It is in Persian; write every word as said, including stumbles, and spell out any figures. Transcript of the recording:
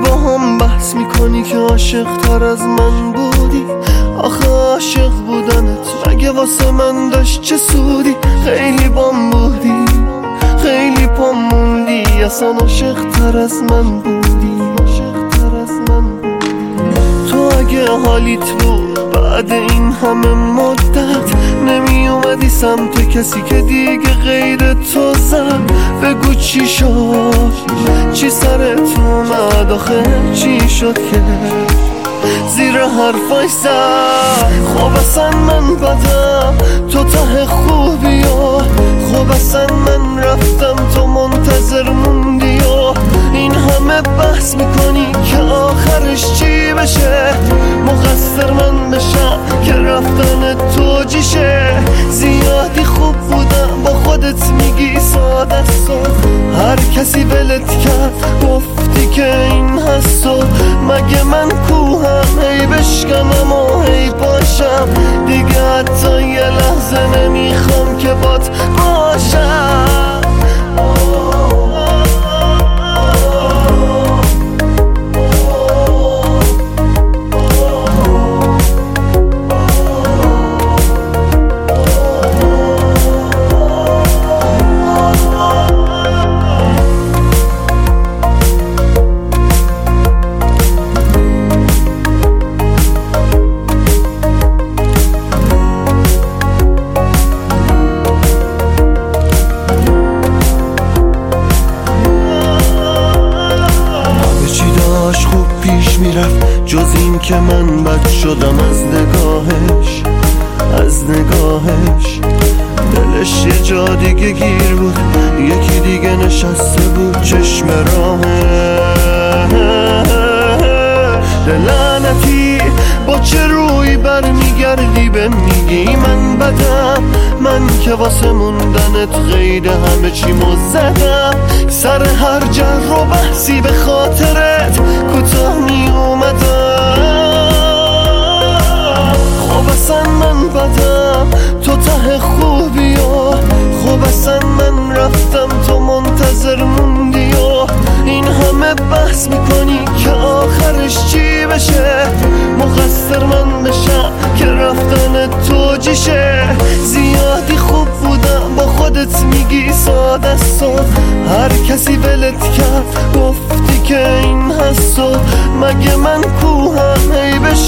با هم بحث میکنی که عاشق تر از من بودی. آخه عاشق بودنت مگه واسه من داشت چه سودی؟ خیلی بام بودی، خیلی پام موندی، اصلا عاشق تر از من بودی، عاشق تر از من بودی. تو اگه حالیت بود بعد این همه مدت نمی اومدی سمت کسی که دیگه غیر تو زد. بگو چی شد، چی سرت اومد، آخه چی شد که زیر حرفای زد؟ خب اصلا من بدم تو ته خوبی و خب اصلا من رفتم تو منتظر موندی و این همه بحث میکنی که آخرش چی بشه؟ مقصر من بشم که رفتن تو جیشه. زیادی خوب بودم با خودت میگی ساده است، هر کسی ولت کرد گفتی که این هست و مگه من کوهم هی بشکنم و هی باشم دیگه حتی یه لحظه نمیخوام که بات باشم. میرفت جز این که من بد شدم از نگاهش، از نگاهش. دلش یه جا دیگه گیر بود، یکی دیگه نشسته بود چشم راهه. لعنتی با چه روی برمیگردی به میگی من بدم؟ من که واسه موندنت غیر همه چی مزدم. سر هر جر و بحثی به خاطرت کوتاه می اومدم. خب اصلا من بدم تو ته خوبی و خب اصلا من رفتم تو منتظر موندی و این همه بحث میکنی که آخرش چی بشه؟ مقصر من بشم که رفتن تو جیشه. زیادی خوب بودم با خودت میگی ساده است و هر کسی ولت کرد گفتی که این هست و مگه من کوهم هی بشم